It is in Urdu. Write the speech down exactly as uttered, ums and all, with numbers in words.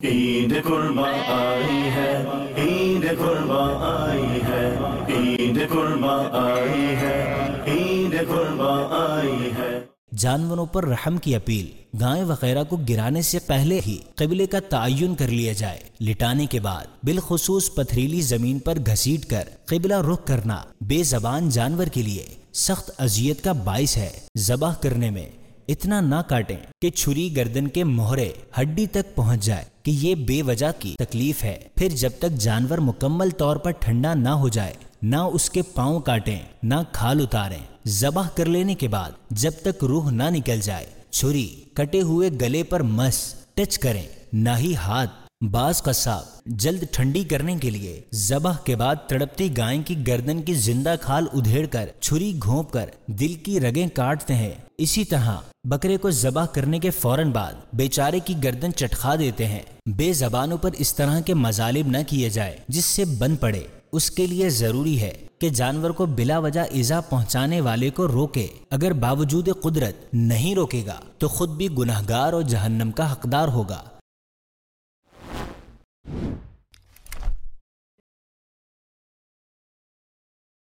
عید قرباں آئی ہے، عید قرباں آئی ہے، عید قرباں آئی ہے، عید قرباں آئی ہے۔ جانوروں پر رحم کی اپیل، گائے وغیرہ کو گرانے سے پہلے ہی قبلے کا تعین کر لیا جائے۔ لٹانے کے بعد بالخصوص پتھریلی زمین پر گھسیٹ کر قبلہ رخ کرنا بے زبان جانور کے لیے سخت اذیت کا باعث ہے۔ ذبح کرنے میں اتنا نہ کاٹیں کہ چھری گردن کے مہرے ہڈی تک پہنچ جائے کہ یہ بے وجہ کی تکلیف ہے۔ پھر جب تک جانور مکمل طور پر ٹھنڈا نہ ہو جائے نہ اس کے پاؤں کاٹیں نہ کھال اتاریں۔ ذبح کر لینے کے بعد جب تک روح نہ نکل جائے چھری کٹے ہوئے گلے پر مس ٹچ کریں، نہ ہی ہاتھ۔ بعض قصاب جلد ٹھنڈی کرنے کے لیے ذبح کے بعد تڑپتی گائے کی گردن کی زندہ کھال ادھیڑ کر چھری گھونپ کر دل کی رگیں کاٹتے ہیں۔ اسی طرح بکرے کو ذبح کرنے کے فوراً بعد بیچارے کی گردن چٹخا دیتے ہیں۔ بے زبانوں پر اس طرح کے مظالم نہ کیے جائے جس سے بن پڑے۔ اس کے لیے ضروری ہے کہ جانور کو بلا وجہ ایذا پہنچانے والے کو روکے۔ اگر باوجود قدرت نہیں روکے گا تو خود بھی گنہگار اور جہنم کا حقدار ہوگا۔